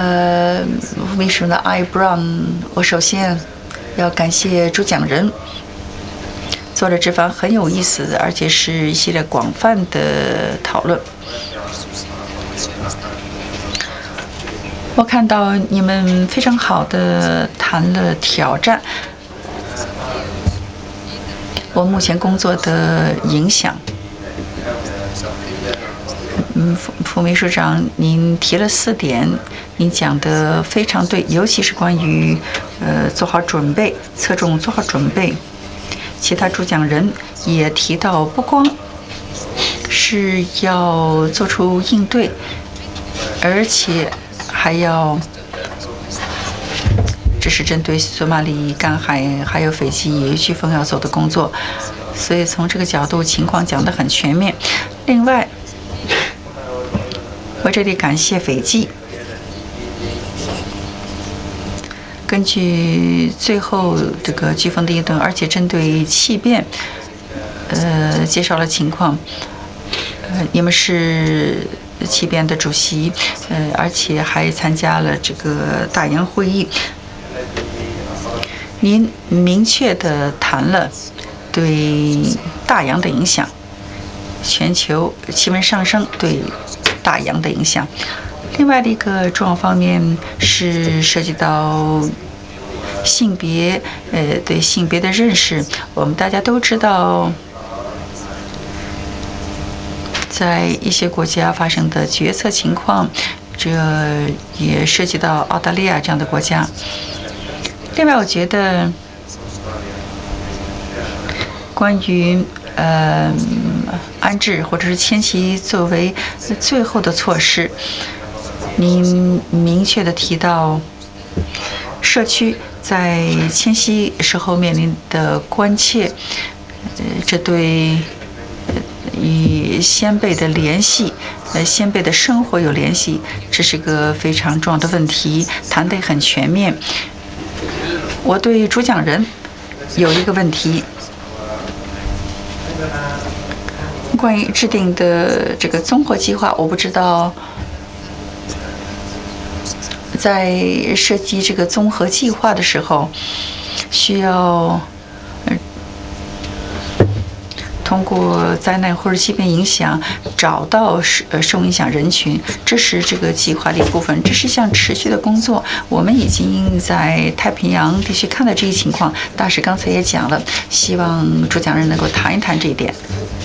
副秘书呢，I Brown，我首先要感谢主讲人做了这番很有意思，而且是一系列广泛的讨论。我看到你们非常好的谈了挑战，我目前工作的影响。副秘书长，您提了4点，您讲的非常对，尤其是关于做好准备，侧重做好准备。其他主讲人也提到，不光是要做出应对，而且还要，这是针对索马里干海还有斐济飓风要做的工作，所以从这个角度，情况讲得很全面。另外，我这里感谢斐济，根据最后这个飓风的应对，而且针对气变，介绍了情况。你们是气变的主席，而且还参加了这个大洋会议。您明确地谈了对大洋的影响，全球气温上升对大洋的影响。另外的一个重要方面是涉及到性别，对性别的认识。我们大家都知道，在一些国家发生的决策情况，这也涉及到澳大利亚这样的国家。另外，我觉得关于安置或者是迁徙作为最后的措施，您明确地提到社区在迁徙时候面临的关切，这对与先辈的联系，先辈的生活有联系，这是个非常重要的问题，谈得很全面。我对主讲人有一个问题，关于制定的这个综合计划，我不知道在设计这个综合计划的时候，需要通过灾难或者气变影响找到受影响人群，这是这个计划的一部分，这是一项持续的工作。我们已经在太平洋地区看到这一情况，大使刚才也讲了，希望主讲人能够谈一谈这一点。